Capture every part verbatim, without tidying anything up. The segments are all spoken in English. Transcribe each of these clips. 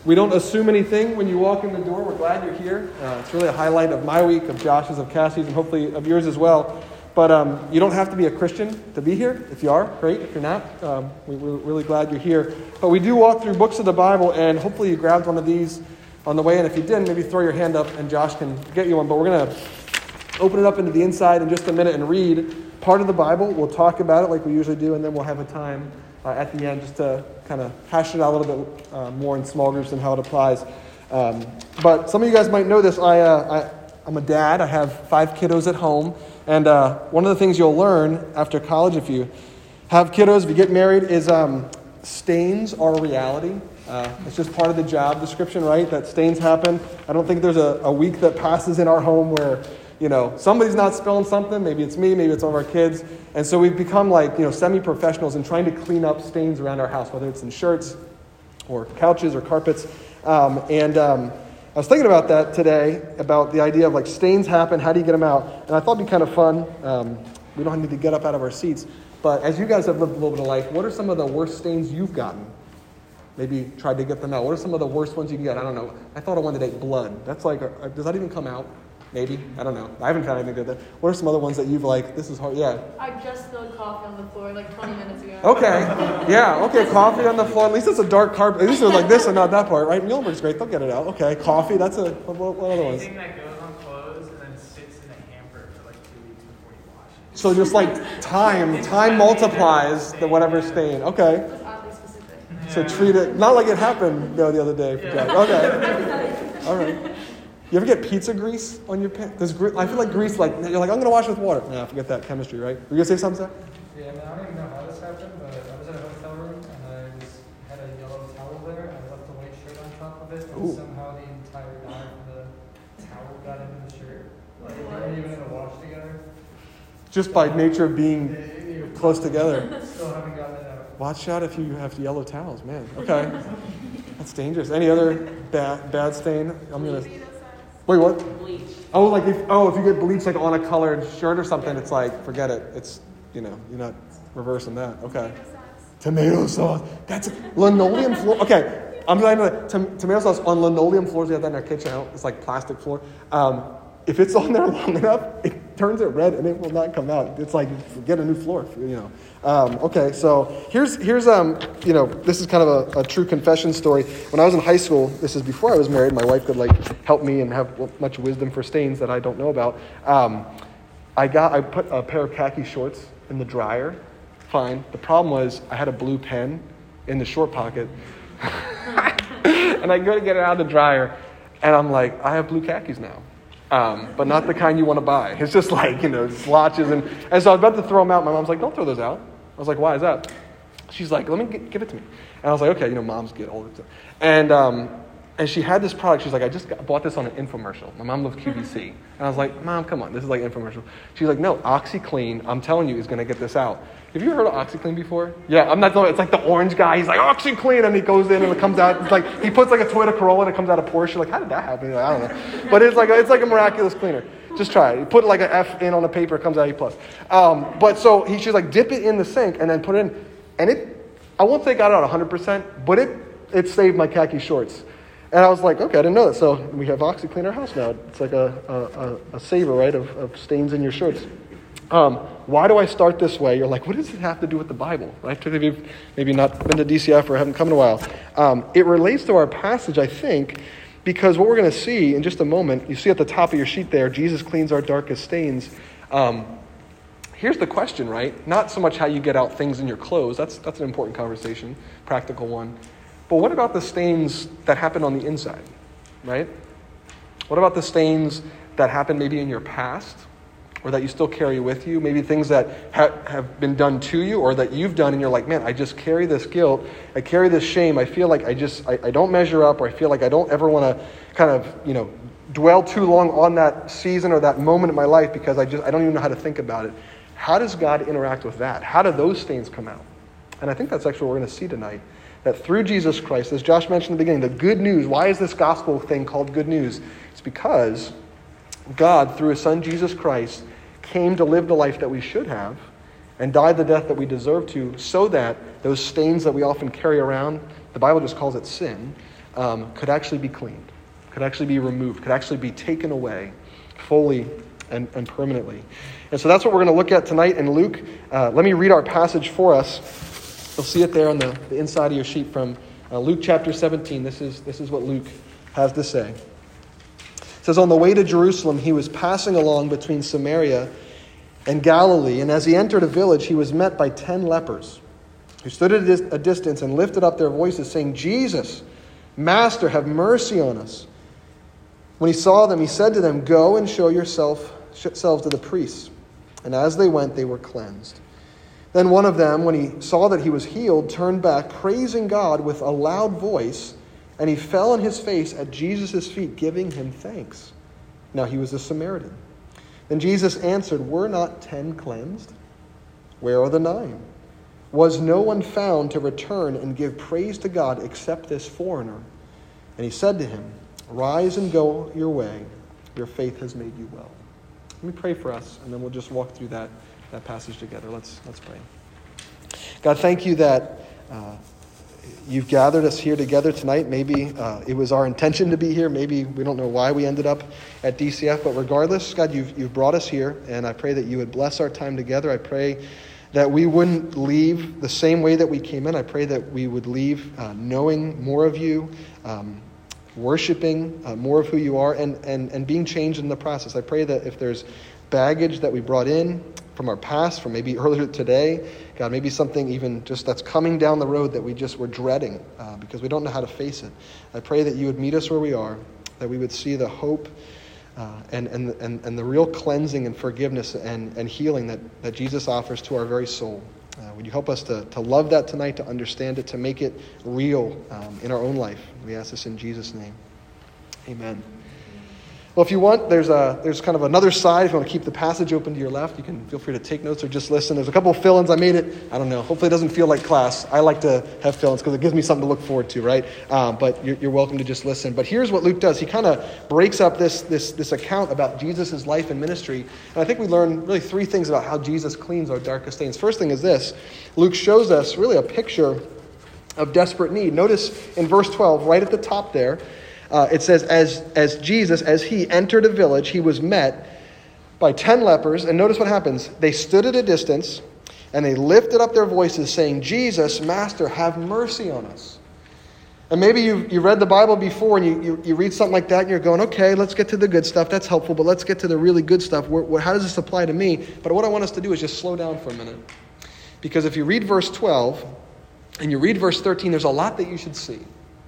We don't assume anything when you walk in the door. We're glad you're here. Uh, it's really a highlight of my week, of Josh's, of Cassie's, and hopefully of yours as well. But um, you don't have to be a Christian to be here. If you are, great. If you're not, um, we, we're really glad you're here. But we do walk through books of the Bible, and hopefully you grabbed one of these on the way. And if you didn't, maybe throw your hand up and Josh can get you one. But we're going to open it up into the inside in just a minute and read part of the Bible. We'll talk about it like we usually do, and then we'll have a time uh, at the end just to kind of hash it out a little bit uh, more in small groups and how it applies. Um, but some of you guys might know this. I, uh, I, I'm a dad. I have five kiddos at home. And uh, one of the things you'll learn after college, if you have kiddos, if you get married, is um, stains are a reality. Uh, it's just part of the job description, right? That stains happen. I don't think there's a, a week that passes in our home where, you know, somebody's not spilling something. Maybe it's me, maybe it's one of our kids. And so we've become like, you know, semi-professionals in trying to clean up stains around our house, whether it's in shirts or couches or carpets. Um, and um, I was thinking about that today, about the idea of like stains happen, how do you get them out? And I thought it'd be kind of fun. Um, we don't need to get up out of our seats. But as you guys have lived a little bit of life, what are some of the worst stains you've gotten? Maybe tried to get them out. What are some of the worst ones you can get? I don't know. I thought of one today, blood. That's like, a, does that even come out? Maybe. I don't know. I haven't found anything good there. What are some other ones that you've like, this is hard? Yeah. I just spilled coffee on the floor like twenty minutes ago. Okay. Yeah. Okay. Coffee on the floor. At least it's a dark carpet. At least it's like this and not that part, right? Muhlenberg's great. They'll get it out. Okay. Coffee. That's a, what, what other ones? Anything that goes on clothes and then sits in a hamper for like two weeks before you wash it. So just like time, time multiplies the whatever stain. Okay. That's oddly specific. So treat it, not like it happened you know, the other day for Jack. Okay. All right. You ever get pizza grease on your pants? Does gre- I feel like grease, like, you're like, I'm going to wash it with water. Nah, forget that chemistry, right? Were you going to say something, Zach? Yeah, I mean, I don't even know how this happened, but I was in a hotel room and I was, had a yellow towel there. I left a white shirt on top of it, and Ooh. somehow the entire dye of the towel got into the shirt. Like, we weren't even in a wash together. Just by nature of being close together. Still haven't gotten it out. Watch out if you have yellow towels, man. Okay. That's dangerous. Any other bad bad stain? I'm going to... Wait, what? Bleach. Oh, like if oh, if you get bleach like on a colored shirt or something, it's like forget it. It's you know you're not reversing that. Okay. Tomato sauce. That's linoleum floor. Okay, I'm not even tom- tomato sauce on linoleum floors. We have that in our kitchen. It's like plastic floor. Um, if it's on there long enough, it turns it red and it will not come out. It's like get a new floor. You know. Um, okay, so here's here's um you know this is kind of a, a true confession story. When I was in high school, this is before I was married. My wife could like help me and have much wisdom for stains that I don't know about. Um, I got I put a pair of khaki shorts in the dryer. Fine. The problem was I had a blue pen in the short pocket, and I go to get it out of the dryer, and I'm like, I have blue khakis now. Um, but not the kind you want to buy. It's just like, you know, splotches. And, and so I was about to throw them out. My mom's like, don't throw those out. I was like, why is that? She's like, let me get, give it to me. And I was like, okay, you know, moms get all the time. And, um, and she had this product. She's like, I just got, bought this on an infomercial. My mom loves Q V C. And I was like, Mom, come on. This is like an infomercial. She's like, no, OxyClean, I'm telling you, is going to get this out. Have you heard of OxyClean before? Yeah, I'm not telling you. It's like the orange guy. He's like, OxyClean. And he goes in and it comes out. It's like, he puts like a Toyota Corolla and it comes out a Porsche. Like, how did that happen? Like, I don't know. But it's like, a, it's like a miraculous cleaner. Just try it. You put like an F in on the paper, it comes out A plus. Um, but so he, she's like, dip it in the sink and then put it in. And it, I won't say got it out one hundred percent, but it it saved my khaki shorts. And I was like, okay, I didn't know that. So we have OxyClean in our house now. It's like a a, a, a saver, right, of, of stains in your shirts. Um, why do I start this way? You're like, what does it have to do with the Bible? Right? If you've maybe not been to D C F or haven't come in a while. Um, it relates to our passage, I think, because what we're going to see in just a moment, you see at the top of your sheet there, Jesus cleans our darkest stains. Um, here's the question, right? Not so much how you get out things in your clothes. That's that's an important conversation, practical one. But what about the stains that happen on the inside, right? What about the stains that happen maybe in your past or that you still carry with you? Maybe things that ha- have been done to you or that you've done and you're like, man, I just carry this guilt. I carry this shame. I feel like I just, I, I don't measure up, or I feel like I don't ever want to kind of, you know, dwell too long on that season or that moment in my life because I just, I don't even know how to think about it. How does God interact with that? How do those stains come out? And I think that's actually what we're going to see tonight. That through Jesus Christ, as Josh mentioned in the beginning, the good news, why is this gospel thing called good news? It's because God, through his son Jesus Christ, came to live the life that we should have and died the death that we deserve to, so that those stains that we often carry around, the Bible just calls it sin, um, could actually be cleaned, could actually be removed, could actually be taken away fully and, and permanently. And so that's what we're going to look at tonight in Luke. Uh, let me read our passage for us. You'll see it there on the, the inside of your sheet from uh, Luke chapter seventeen. This is, this is what Luke has to say. It says, on the way to Jerusalem, he was passing along between Samaria and Galilee, and as he entered a village, he was met by ten lepers, who stood at a distance and lifted up their voices, saying, Jesus, Master, have mercy on us. When he saw them, he said to them, go and show yourself, yourselves to the priests. And as they went, they were cleansed. Then one of them, when he saw that he was healed, turned back, praising God with a loud voice, and he fell on his face at Jesus' feet, giving him thanks. Now he was a Samaritan. Then Jesus answered, were not ten cleansed? Where are the nine? Was no one found to return and give praise to God except this foreigner? And he said to him, rise and go your way. Your faith has made you well. Let me pray for us, and then we'll just walk through that, that passage together. Let's, let's pray. God, thank you that uh, you've gathered us here together tonight. Maybe uh, it was our intention to be here. Maybe we don't know why we ended up at D C F. But regardless, God, you've, you've brought us here, and I pray that you would bless our time together. I pray that we wouldn't leave the same way that we came in. I pray that we would leave uh, knowing more of you, um, worshiping uh, more of who you are, and, and, and being changed in the process. I pray that if there's baggage that we brought in from our past, from maybe earlier today, God, maybe something even just that's coming down the road that we just were dreading uh, because we don't know how to face it. I pray that you would meet us where we are, that we would see the hope Uh, and, and, and, and the real cleansing and forgiveness and, and healing that, that Jesus offers to our very soul. Uh, would you help us to, to love that tonight, to understand it, to make it real um, in our own life? We ask this in Jesus' name. Amen. Well, if you want, there's a there's kind of another side. If you want to keep the passage open to your left, you can feel free to take notes or just listen. There's a couple of fill-ins. I made it, I don't know, hopefully it doesn't feel like class. I like to have fill-ins because it gives me something to look forward to, right? Um, but you're, you're welcome to just listen. But here's what Luke does. He kind of breaks up this, this, this account about Jesus' life and ministry. And I think we learn really three things about how Jesus cleans our darkest stains. First thing is this. Luke shows us really a picture of desperate need. Notice in verse twelve, right at the top there, Uh, it says, as, as Jesus, as he entered a village, he was met by ten lepers. And notice what happens. They stood at a distance, and they lifted up their voices, saying, Jesus, Master, have mercy on us. And maybe you you read the Bible before, and you, you, you read something like that, and you're going, okay, let's get to the good stuff. That's helpful, but let's get to the really good stuff. Where, where, how does this apply to me? But what I want us to do is just slow down for a minute. Because if you read verse twelve, and you read verse thirteen, there's a lot that you should see.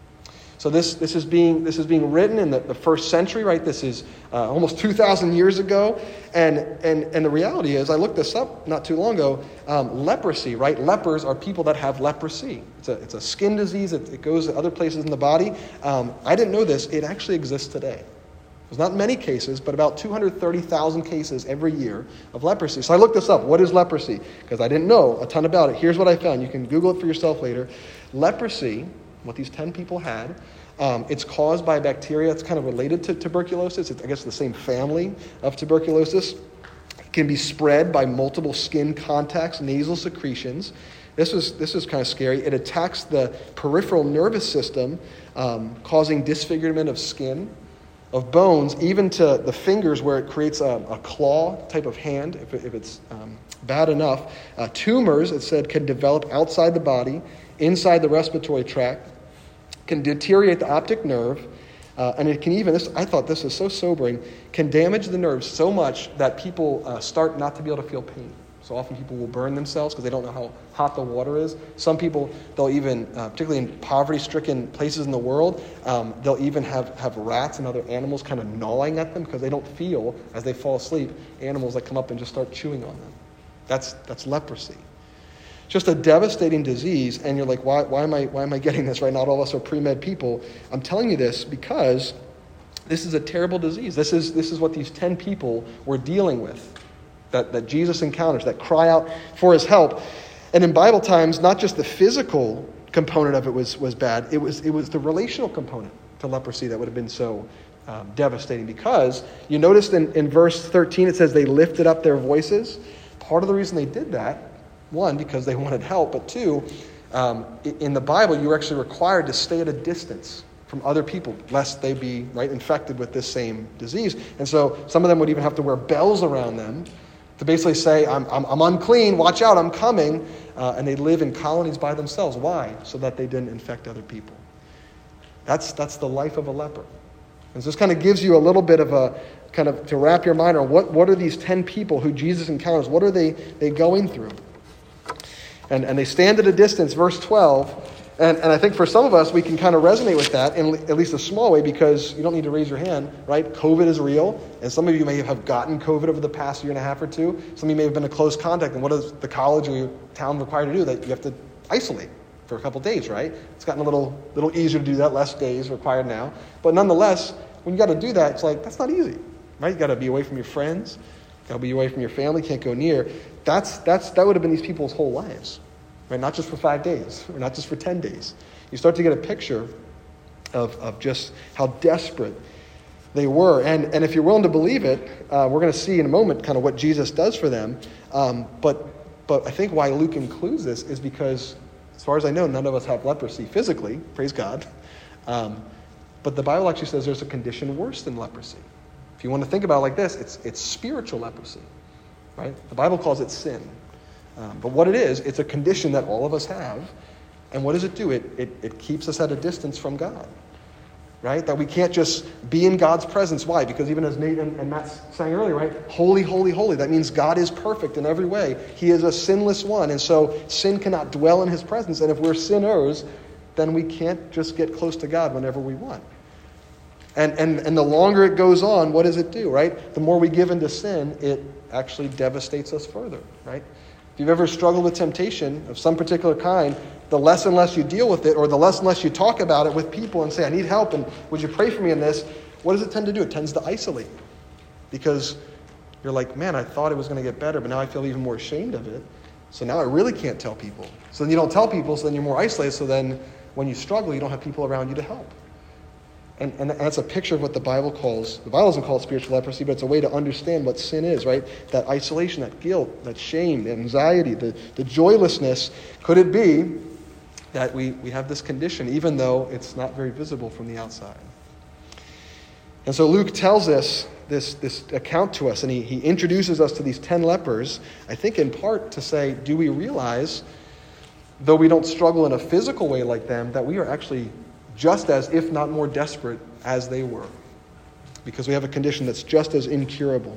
So this this is being this is being written in the, the first century, right? This is uh, almost two thousand years ago, and and and the reality is, I looked this up not too long ago. Um, leprosy, right? Lepers are people that have leprosy. It's a it's a skin disease. It, it goes to other places in the body. Um, I didn't know this. It actually exists today. There's not many cases, but about two hundred thirty thousand cases every year of leprosy. So I looked this up. What is leprosy? Because I didn't know a ton about it. Here's what I found. You can Google it for yourself later. Leprosy, what these ten people had, um, it's caused by a bacteria. It's kind of related to tuberculosis. It's, I guess, the same family of tuberculosis. It can be spread by multiple skin contacts, nasal secretions. This is this is kind of scary. It attacks the peripheral nervous system, um, causing disfigurement of skin, of bones, even to the fingers where it creates a, a claw type of hand, if, it, if it's um, bad enough. Uh, tumors, it said, can develop outside the body, inside the respiratory tract, can deteriorate the optic nerve, uh, and it can even, this I thought this was so sobering, can damage the nerves so much that people uh, start not to be able to feel pain. So often people will burn themselves because they don't know how hot the water is. Some people, they'll even, uh, particularly in poverty-stricken places in the world, um, they'll even have, have rats and other animals kind of gnawing at them because they don't feel, as they fall asleep, animals that come up and just start chewing on them. That's that's leprosy. Just a devastating disease, and you're like, why, why am I why am I getting this, right? Not all of us are pre-med people. I'm telling you this because this is a terrible disease. This is this is what these ten people were dealing with, that, that Jesus encounters, that cry out for his help. And in Bible times, not just the physical component of it was, was bad, it was it was the relational component to leprosy that would have been so um, devastating. Because you noticed in, in verse thirteen, it says they lifted up their voices. Part of the reason they did that, one, because they wanted help, but two, um, in the Bible, you were actually required to stay at a distance from other people, lest they be, right, infected with this same disease. And so some of them would even have to wear bells around them to basically say, I'm, I'm, I'm unclean, watch out, I'm coming. Uh, and they live in colonies by themselves. Why? So that they didn't infect other people. That's, that's the life of a leper. And so this kind of gives you a little bit of a, kind of to wrap your mind around what, what are these ten people who Jesus encounters, what are they, they going through? And, and they stand at a distance, verse twelve. And, and I think for some of us, we can kind of resonate with that in at least a small way, because you don't need to raise your hand, right? COVID is real. And some of you may have gotten COVID over the past year and a half or two. Some of you may have been in close contact. And what does the college or your town require to do? That you have to isolate for a couple days, right? It's gotten a little, little easier to do that, less days required now. But nonetheless, when you got to do that, it's like, that's not easy, right? You got to be away from your friends. You got to be away from your family, can't go near. That's, that's, that would have been these people's whole lives. Right? Not just for five days, or not just for ten days. You start to get a picture of, of just how desperate they were. And, and if you're willing to believe it, uh, we're going to see in a moment kind of what Jesus does for them. Um, but, but I think why Luke includes this is because, as far as I know, none of us have leprosy physically, praise God. Um, but the Bible actually says there's a condition worse than leprosy. If you want to think about it like this, it's, it's spiritual leprosy. Right? The Bible calls it sin. Um, but what it is, it's a condition that all of us have. And what does it do? It, it it keeps us at a distance from God. Right? That we can't just be in God's presence. Why? Because even as Nate and, and Matt sang earlier, right? Holy, holy, holy. That means God is perfect in every way. He is a sinless one. And so sin cannot dwell in his presence. And if we're sinners, then we can't just get close to God whenever we want. And, and, and the longer it goes on, what does it do? Right? The more we give into sin, it actually devastates us further. Right? If you've ever struggled with temptation of some particular kind, the less and less you deal with it, or the less and less you talk about it with people and say, I need help, and would you pray for me in this? What does it tend to do? It tends to isolate. Because you're like, man, I thought it was going to get better, but now I feel even more ashamed of it. So now I really can't tell people. So then you don't tell people, so then you're more isolated. So then when you struggle, you don't have people around you to help. And, and that's a picture of what the Bible calls, the Bible doesn't call it spiritual leprosy, but it's a way to understand what sin is, right? That isolation, that guilt, that shame, the anxiety, the, the joylessness. Could it be that we, we have this condition, even though it's not very visible from the outside? And so Luke tells us this, this account to us, and he, he introduces us to these ten lepers, I think in part to say, do we realize, though we don't struggle in a physical way like them, that we are actually just as, if not more desperate as they were, because we have a condition that's just as incurable.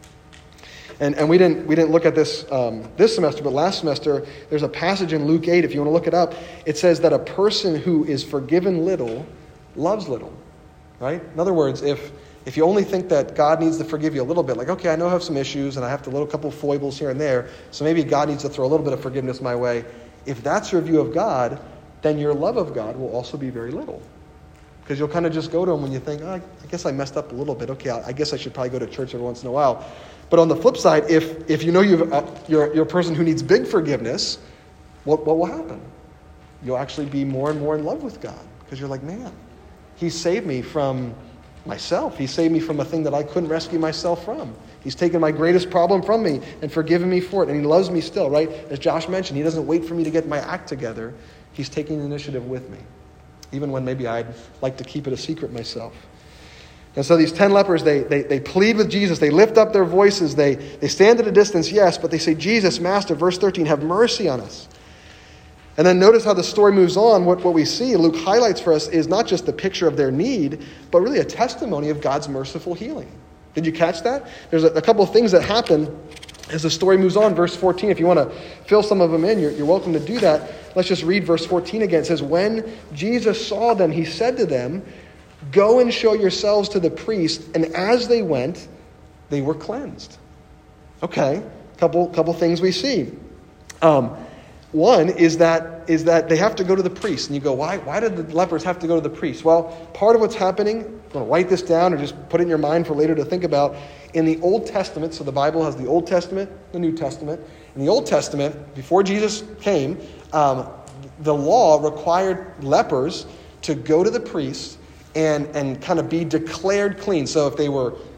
And and we didn't we didn't look at this um, this semester, but last semester there's a passage in Luke eight. If you want to look it up, it says that a person who is forgiven little loves little. Right? In other words, if if you only think that God needs to forgive you a little bit, like, okay, I know I have some issues and I have to little couple foibles here and there, so maybe God needs to throw a little bit of forgiveness my way. If that's your view of God, then your love of God will also be very little. Because you'll kind of just go to him when you think, oh, I guess I messed up a little bit. Okay, I guess I should probably go to church every once in a while. But on the flip side, if if you know you've, uh, you're, you're a person who needs big forgiveness, what, what will happen? You'll actually be more and more in love with God. Because you're like, man, he saved me from myself. He saved me from a thing that I couldn't rescue myself from. He's taken my greatest problem from me and forgiven me for it. And he loves me still, right? As Josh mentioned, he doesn't wait for me to get my act together. He's taking the initiative with me, even when maybe I'd like to keep it a secret myself. And so these ten lepers, they, they, they plead with Jesus. They lift up their voices. They, they stand at a distance, yes, but they say, Jesus, Master, verse thirteen, have mercy on us. And then notice how the story moves on. What, what we see, Luke highlights for us, is not just the picture of their need, but really a testimony of God's merciful healing. Did you catch that? There's a, a couple of things that happen as the story moves on. Verse fourteen, if you want to fill some of them in, you're, you're welcome to do that. Let's just read verse fourteen again. It says, when Jesus saw them, he said to them, go and show yourselves to the priest. And as they went, they were cleansed. Okay, couple couple things we see. Um, one is that is that they have to go to the priest. And you go, why, why did the lepers have to go to the priest? Well, part of what's happening, I'm going to write this down or just put it in your mind for later to think about. In the Old Testament, so the Bible has the Old Testament, the New Testament. In the Old Testament, before Jesus came, um, the law required lepers to go to the priest and, and kind of be declared clean. So if they were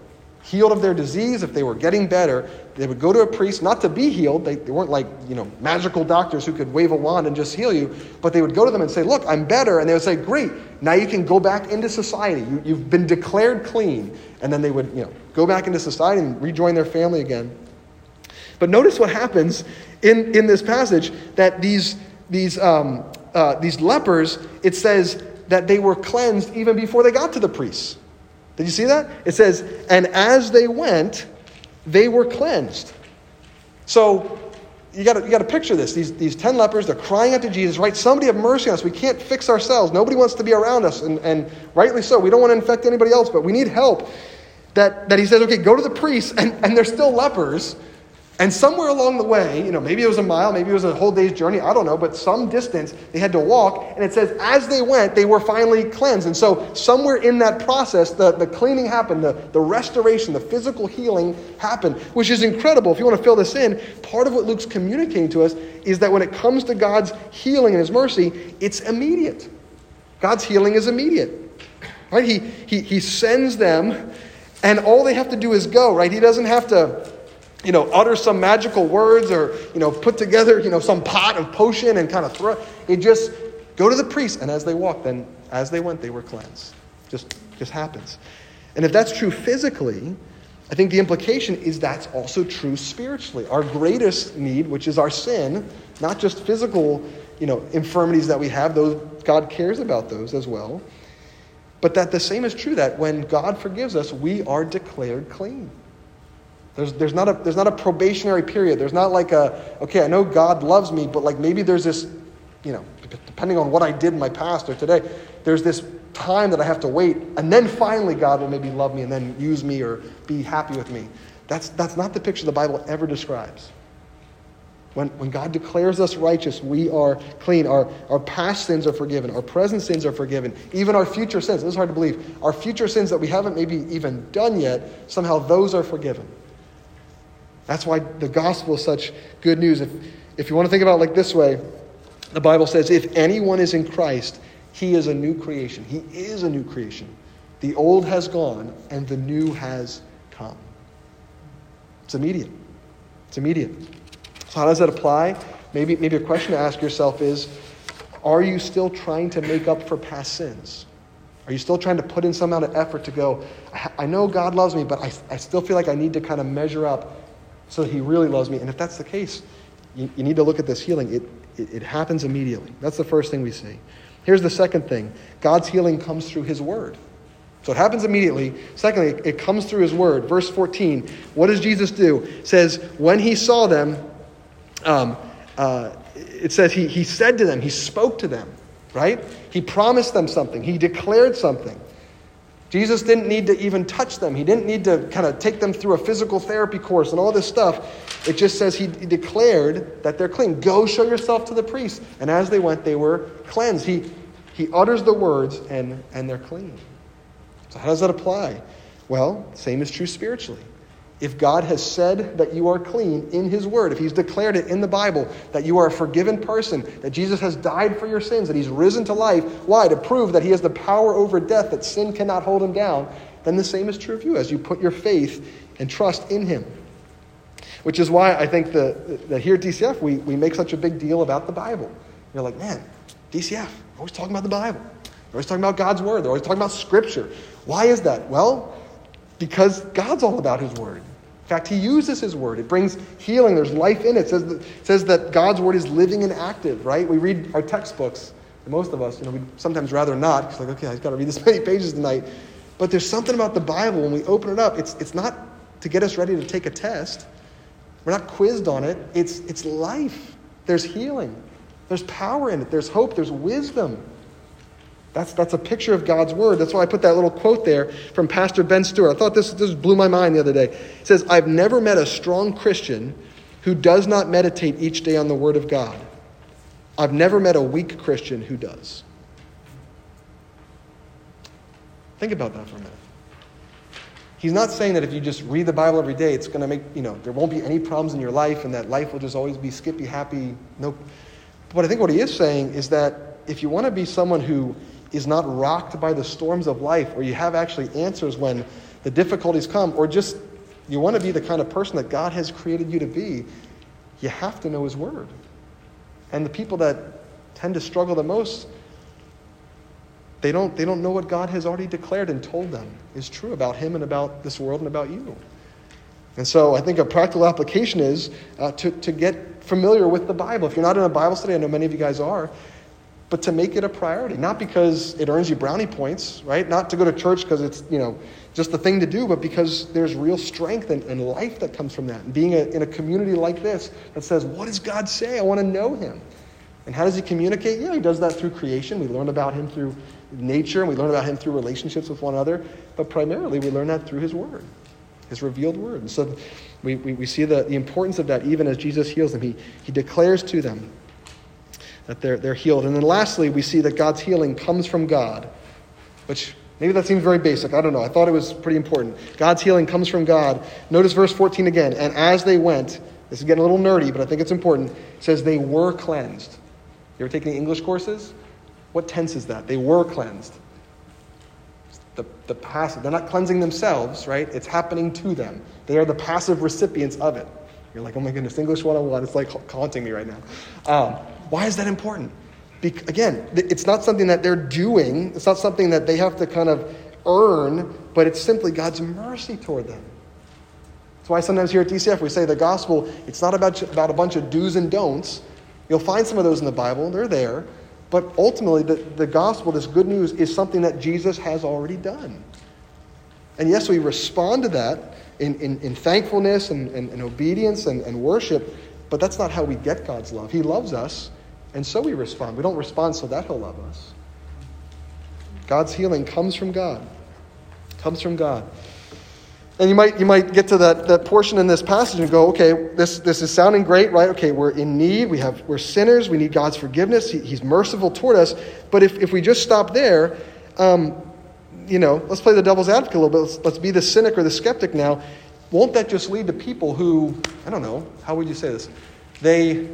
healed of their disease, if they were getting better, they would go to a priest, not to be healed. They, they weren't like, you know, magical doctors who could wave a wand and just heal you, but they would go to them and say, look, I'm better. And they would say, great, now you can go back into society. You, you've been declared clean. And then they would, you know, go back into society and rejoin their family again. But notice what happens in, in this passage, that these, these, um, uh, these lepers, it says that they were cleansed even before they got to the priests. Did you see that? It says, and as they went, they were cleansed. So you got to you got to picture this. These, these ten lepers, they're crying out to Jesus, right? Somebody have mercy on us. We can't fix ourselves. Nobody wants to be around us, and, and rightly so. We don't want to infect anybody else, but we need help. That, that he says, okay, go to the priests, and, and they're still lepers. And somewhere along the way, you know, maybe it was a mile, maybe it was a whole day's journey, I don't know, but some distance they had to walk, and it says as they went, they were finally cleansed. And so somewhere in that process, the, the cleaning happened, the, the restoration, the physical healing happened, which is incredible. If you want to fill this in, part of what Luke's communicating to us is that when it comes to God's healing and his mercy, it's immediate. God's healing is immediate. Right? He, he, he sends them, and all they have to do is go, right? He doesn't have to, you know, utter some magical words or, you know, put together, you know, some pot of potion and kind of throw. It just go to the priest, and as they walked, then as they went, they were cleansed. Just, just happens. And if that's true physically, I think the implication is that's also true spiritually. Our greatest need, which is our sin, not just physical, you know, infirmities that we have, those God cares about those as well. But that the same is true, that when God forgives us, we are declared clean. There's, there's, not a, there's not a probationary period. There's not like a, okay, I know God loves me, but like maybe there's this, you know, depending on what I did in my past or today, there's this time that I have to wait, and then finally God will maybe love me and then use me or be happy with me. That's, that's not the picture the Bible ever describes. When, when God declares us righteous, we are clean. Our, our past sins are forgiven. Our present sins are forgiven. Even our future sins, this is hard to believe, our future sins that we haven't maybe even done yet, somehow those are forgiven. That's why the gospel is such good news. If, if you want to think about it like this way, the Bible says, if anyone is in Christ, he is a new creation. He is a new creation. The old has gone and the new has come. It's immediate. It's immediate. So how does that apply? Maybe, maybe a question to ask yourself is, are you still trying to make up for past sins? Are you still trying to put in some amount of effort to go, I, I know God loves me, but I, I still feel like I need to kind of measure up so that he really loves me? And if that's the case, you, you need to look at this healing. It, it, it happens immediately. That's the first thing we see. Here's the second thing. God's healing comes through his word. So it happens immediately. Secondly, it, it comes through his word. Verse fourteen, what does Jesus do? It says, when he saw them, um, uh, it says he, he said to them, he spoke to them, right? He promised them something. He declared something. Jesus didn't need to even touch them. He didn't need to kind of take them through a physical therapy course and all this stuff. It just says he declared that they're clean. Go show yourself to the priest. And as they went, they were cleansed. He, he utters the words and, and they're clean. So how does that apply? Well, same is true spiritually. If God has said that you are clean in his word, if he's declared it in the Bible, that you are a forgiven person, that Jesus has died for your sins, that he's risen to life, why? To prove that he has the power over death, that sin cannot hold him down, then the same is true of you as you put your faith and trust in him. Which is why I think that, that here at D C F, we, we make such a big deal about the Bible. You're like, man, D C F, we're always talking about the Bible. They're always talking about God's word. They're always talking about Scripture. Why is that? Well, because God's all about his word. In fact, he uses his word. It brings healing. There's life in it. It says that, it says that God's word is living and active, right? We read our textbooks, and most of us, you know, we'd sometimes rather not. It's like, okay, I've got to read this many pages tonight. But there's something about the Bible, when we open it up, it's it's not to get us ready to take a test. We're not quizzed on it. It's it's life. There's healing. There's power in it. There's hope. There's wisdom. That's that's a picture of God's word. That's why I put that little quote there from Pastor Ben Stewart. I thought this, this blew my mind the other day. It says, I've never met a strong Christian who does not meditate each day on the word of God. I've never met a weak Christian who does. Think about that for a minute. He's not saying that if you just read the Bible every day, it's going to make, you know, there won't be any problems in your life and that life will just always be skippy, happy. No. But I think what he is saying is that if you want to be someone who is not rocked by the storms of life, or you have actually answers when the difficulties come, or just you want to be the kind of person that God has created you to be, you have to know his word. And the people that tend to struggle the most, they don't, they don't know what God has already declared and told them is true about him and about this world and about you. And so I think a practical application is uh, to, to get familiar with the Bible. If you're not in a Bible study, I know many of you guys are, but to make it a priority. Not because it earns you brownie points, right? Not to go to church because it's, you know, just the thing to do, but because there's real strength and, and life that comes from that. And being a, in a community like this that says, what does God say? I want to know him. And how does he communicate? Yeah, he does that through creation. We learn about him through nature, and we learn about him through relationships with one another. But primarily, we learn that through his word, his revealed word. And so we, we, we see the, the importance of that even as Jesus heals them. He, he declares to them that they're, they're healed. And then lastly, we see that God's healing comes from God, which maybe that seems very basic. I don't know. I thought it was pretty important. God's healing comes from God. Notice verse fourteen again. And as they went, this is getting a little nerdy, but I think it's important. It says they were cleansed. You ever taken English courses? What tense is that? They were cleansed. The, the passive. They're not cleansing themselves, right? It's happening to them. They are the passive recipients of it. You're like, oh my goodness, English one oh one. It's like haunting me right now. Um, why is that important? Be- again, it's not something that they're doing. It's not something that they have to kind of earn, but it's simply God's mercy toward them. That's why sometimes here at D C F we say the gospel, it's not about, about a bunch of do's and don'ts. You'll find some of those in the Bible. They're there. But ultimately, the, the gospel, this good news, is something that Jesus has already done. And yes, we respond to that in, in, in thankfulness and, and, and obedience and, and worship, but that's not how we get God's love. He loves us, and so we respond. We don't respond so that he'll love us. God's healing comes from God. Comes from God. And you might you might get to that, that portion in this passage and go, okay, this, this is sounding great, right? Okay, we're in need. We have we're sinners. We need God's forgiveness. He, he's merciful toward us. But if, if we just stop there, um, you know, let's play the devil's advocate a little bit. Let's, let's be the cynic or the skeptic now. Won't that just lead to people who, I don't know, how would you say this? They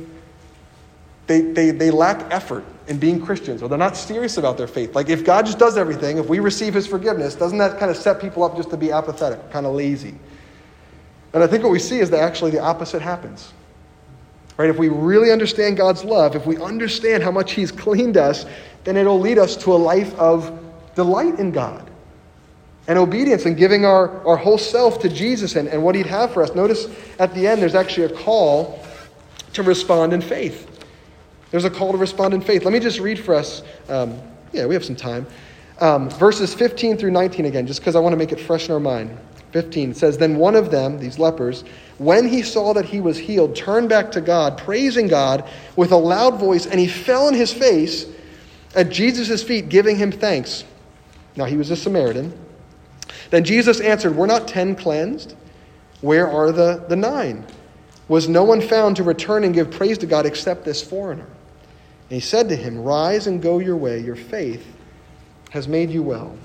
they they they lack effort in being Christians, or they're not serious about their faith. Like if God just does everything, if we receive his forgiveness, doesn't that kind of set people up just to be apathetic, kind of lazy? And I think what we see is that actually the opposite happens. Right? If we really understand God's love, if we understand how much he's cleaned us, then it'll lead us to a life of delight in God and obedience and giving our, our whole self to Jesus and, and what he'd have for us. Notice at the end, there's actually a call to respond in faith. There's a call to respond in faith. Let me just read for us. Um, yeah, we have some time. Um, verses fifteen through nineteen again, just because I want to make it fresh in our mind. fifteen says, then one of them, these lepers, when he saw that he was healed, turned back to God, praising God with a loud voice, and he fell on his face at Jesus' feet, giving him thanks. Now he was a Samaritan. Then Jesus answered, were not ten cleansed? Where are the, the nine? Was no one found to return and give praise to God except this foreigner? And he said to him, rise and go your way. Your faith has made you well.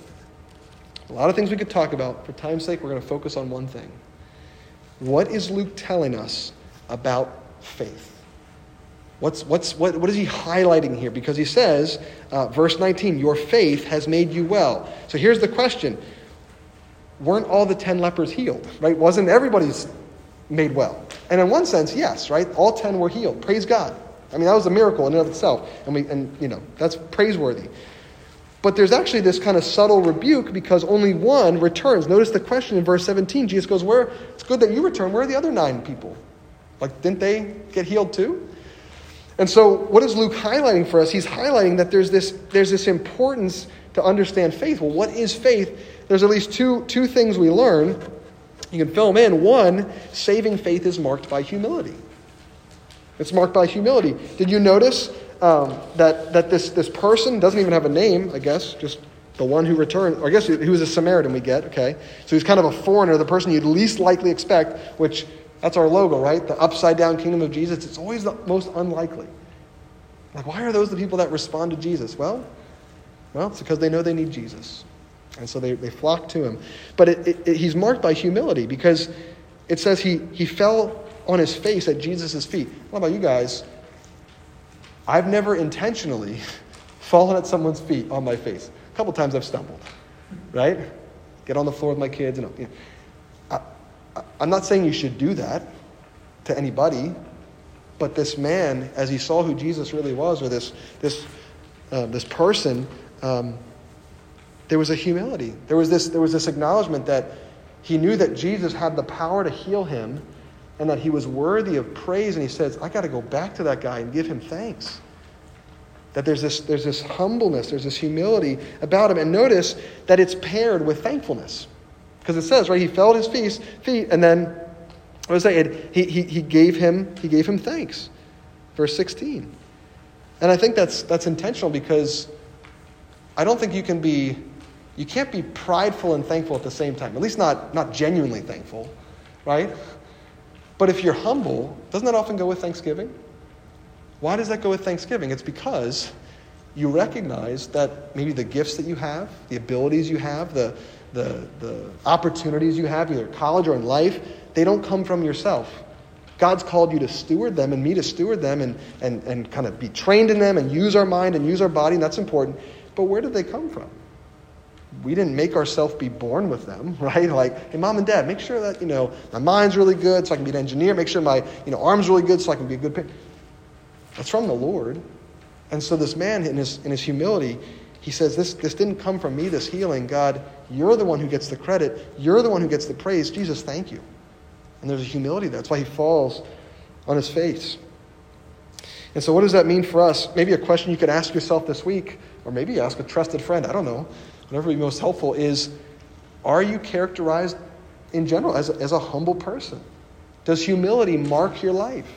A lot of things we could talk about. For time's sake, we're going to focus on one thing. What is Luke telling us about faith? What's, what's, what, what is he highlighting here? Because he says, uh, verse nineteen, your faith has made you well. So here's the question. Weren't all the ten lepers healed? Right? Wasn't everybody's made well? And in one sense, yes, right? All ten were healed. Praise God. I mean, that was a miracle in and of itself. And, we, and you know, that's praiseworthy. But there's actually this kind of subtle rebuke because only one returns. Notice the question in verse seventeen. Jesus goes, "Where? It's good that you return. Where are the other nine people? Like, didn't they get healed too?" And so what is Luke highlighting for us? He's highlighting that there's this, there's this importance to understand faith. Well, what is faith? There's at least two, two things we learn. You can fill them in. One, saving faith is marked by humility. It's marked by humility. Did you notice um, that that this, this person doesn't even have a name, I guess, just the one who returned, or I guess he was a Samaritan we get, okay? So he's kind of a foreigner, the person you'd least likely expect, which that's our logo, right? The upside down kingdom of Jesus. It's always the most unlikely. Like, why are those the people that respond to Jesus? Well, well, it's because they know they need Jesus. And so they, they flock to him. But it, it, it, he's marked by humility because it says he, he fell on his face at Jesus' feet. What about you guys? I've never intentionally fallen at someone's feet on my face. A couple times I've stumbled, right? Get on the floor with my kids. And you know, I, I, I'm not saying you should do that to anybody, but this man, as he saw who Jesus really was, or this this uh, this person, um, there was a humility. There was this there was this acknowledgement that he knew that Jesus had the power to heal him, and that he was worthy of praise. And he says, "I got to go back to that guy and give him thanks." That there's this there's this humbleness, there's this humility about him, and notice that it's paired with thankfulness, because it says, right, he fell at his feet, feet, and then what was it? He he he gave him he gave him thanks, verse sixteen, and I think that's that's intentional, because I don't think you can be you can't be prideful and thankful at the same time. At least not not genuinely thankful, right? But if you're humble, doesn't that often go with thanksgiving? Why does that go with thanksgiving? It's because you recognize that maybe the gifts that you have, the abilities you have, the, the, the opportunities you have, either college or in life, they don't come from yourself. God's called you to steward them, and me to steward them, and, and, and kind of be trained in them and use our mind and use our body, and that's important. But where did they come from? We didn't make ourselves be born with them, right? Like, hey, mom and dad, make sure that, you know, my mind's really good so I can be an engineer. Make sure my, you know, arm's really good so I can be a good parent. That's from the Lord. And so this man, in his in his humility, he says, this, this didn't come from me, this healing. God, you're the one who gets the credit. You're the one who gets the praise. Jesus, thank you. And there's a humility there. That's why he falls on his face. And so what does that mean for us? Maybe a question you could ask yourself this week, or maybe ask a trusted friend, I don't know, whatever would be most helpful, is, are you characterized in general as a, as a humble person? Does humility mark your life?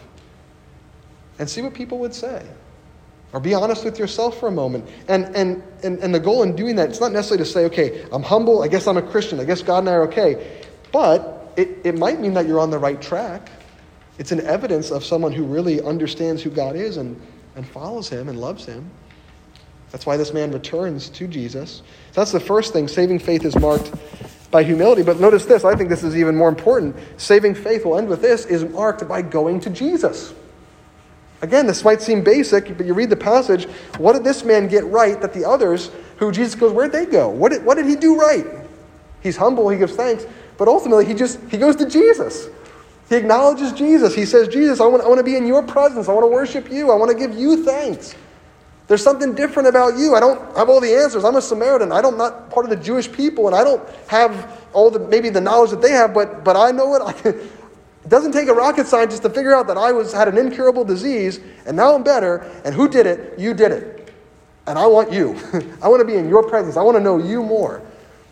And see what people would say. Or be honest with yourself for a moment. And, and, and, and the goal in doing that, it's not necessarily to say, okay, I'm humble, I guess I'm a Christian, I guess God and I are okay. But it, it might mean that you're on the right track. It's an evidence of someone who really understands who God is and, and follows him and loves him. That's why this man returns to Jesus. So that's the first thing. Saving faith is marked by humility. But notice this, I think this is even more important. Saving faith, we'll end with this, is marked by going to Jesus. Again, this might seem basic, but you read the passage, what did this man get right that the others, who Jesus goes, where'd they go? What did, what did he do right? He's humble, he gives thanks, but ultimately he just, he goes to Jesus. He acknowledges Jesus. He says, Jesus, I want, I want to be in your presence. I want to worship you. I want to give you thanks. There's something different about you. I don't have all the answers. I'm a Samaritan. I don't, I'm not part of the Jewish people, and I don't have all the, maybe the knowledge that they have, but, but I know it. I can, It doesn't take a rocket scientist to figure out that I was had an incurable disease, and now I'm better, and who did it? You did it. And I want you. I want to be in your presence. I want to know you more.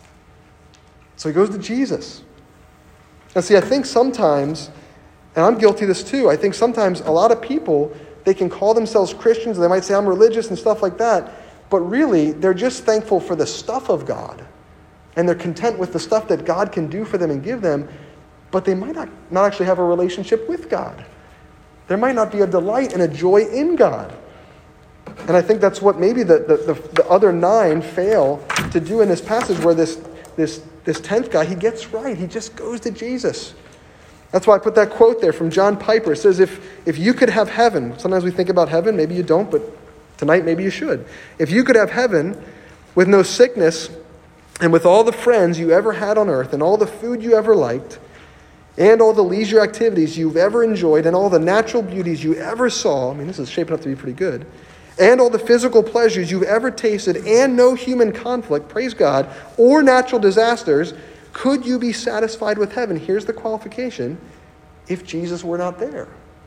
So he goes to Jesus. And see, I think sometimes, and I'm guilty of this too, I think sometimes a lot of people, they can call themselves Christians, and they might say, I'm religious and stuff like that, but really, they're just thankful for the stuff of God. And they're content with the stuff that God can do for them and give them, but they might not, not actually have a relationship with God. There might not be a delight and a joy in God. And I think that's what maybe the, the, the, the other nine fail to do in this passage, where this, this, this tenth guy, he gets right. He just goes to Jesus. That's why I put that quote there from John Piper. It says, if, if you could have heaven, sometimes we think about heaven, maybe you don't, but tonight maybe you should. If you could have heaven with no sickness and with all the friends you ever had on earth and all the food you ever liked, and all the leisure activities you've ever enjoyed, and all the natural beauties you ever saw, I mean, this is shaping up to be pretty good, and all the physical pleasures you've ever tasted, and no human conflict, praise God, or natural disasters, could you be satisfied with heaven? Here's the qualification: if Jesus were not there.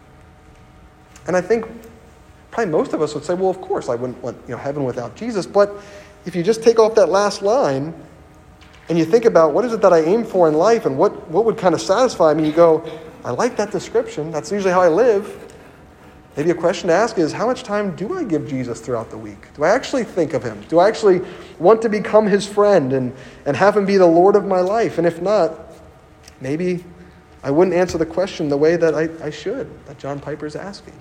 And I think probably most of us would say, well, of course, I wouldn't want, you know, heaven without Jesus. But if you just take off that last line, and you think about what is it that I aim for in life, and what, what would kind of satisfy me, you go, I like that description. That's usually how I live. Maybe a question to ask is, how much time do I give Jesus throughout the week? Do I actually think of him? Do I actually want to become his friend and, and have him be the Lord of my life? And if not, maybe I wouldn't answer the question the way that I, I should, that John Piper's asking.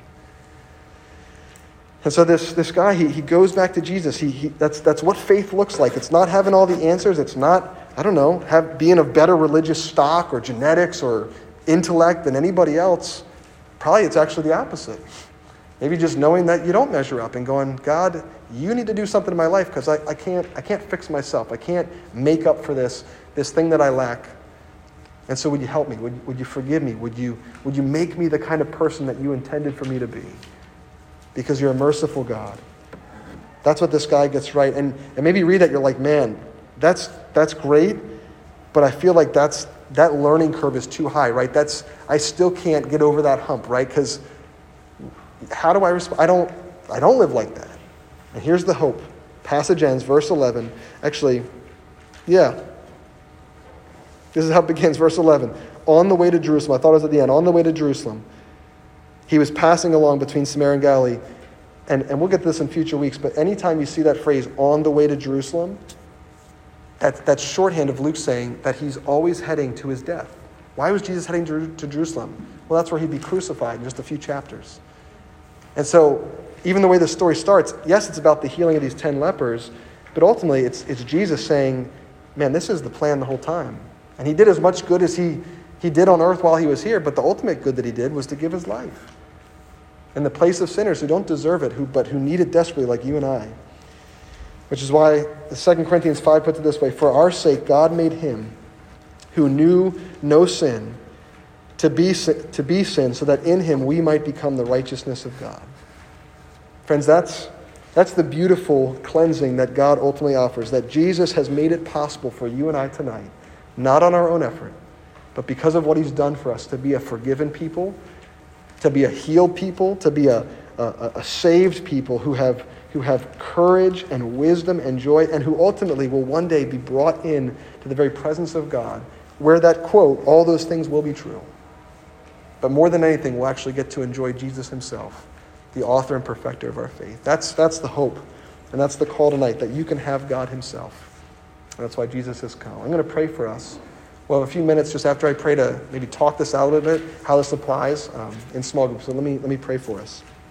And so this, this guy, he, he goes back to Jesus. He, he that's that's what faith looks like. It's not having all the answers. It's not, I don't know, have being of better religious stock or genetics or intellect than anybody else. Probably it's actually the opposite. Maybe just knowing that you don't measure up and going, God, you need to do something in my life because I, I can't I can't fix myself. I can't make up for this, this thing that I lack. And so would you help me? Would, would you forgive me? Would you, would you make me the kind of person that you intended for me to be? Because you're a merciful God. That's what this guy gets right. And, and maybe you read that, you're like, man, that's that's great, but I feel like that's that learning curve is too high, right? That's I still can't get over that hump, right? Because how do I respond? I don't, I don't live like that. And here's the hope. Passage ends, verse eleven. Actually, yeah. This is how it begins, verse eleven. On the way to Jerusalem, I thought it was at the end, on the way to Jerusalem, he was passing along between Samaria and Galilee. And, and we'll get to this in future weeks, but anytime you see that phrase, on the way to Jerusalem, that, that's shorthand of Luke saying that he's always heading to his death. Why was Jesus heading to, to Jerusalem? Well, that's where he'd be crucified in just a few chapters. And so, even the way the story starts, yes, it's about the healing of these ten lepers, but ultimately it's it's Jesus saying, man, this is the plan the whole time. And he did as much good as he, he did on earth while he was here, but the ultimate good that he did was to give his life in the place of sinners who don't deserve it, who but who need it desperately like you and I. Which is why Second Corinthians five puts it this way, for our sake God made him who knew no sin to be, to be sin, so that in him we might become the righteousness of God. Friends, that's, that's the beautiful cleansing that God ultimately offers, that Jesus has made it possible for you and I tonight, not on our own effort, but because of what he's done for us, to be a forgiven people, to be a healed people, to be a, a, a saved people who have, who have courage and wisdom and joy, and who ultimately will one day be brought in to the very presence of God, where that quote, all those things will be true. But more than anything, we'll actually get to enjoy Jesus himself, the author and perfecter of our faith. That's, that's the hope, and that's the call tonight, that you can have God himself. And that's why Jesus has come. I'm going to pray for us. Well, a few minutes just after I pray to maybe talk this out a little bit, how this applies um, in small groups. So let me, let me pray for us.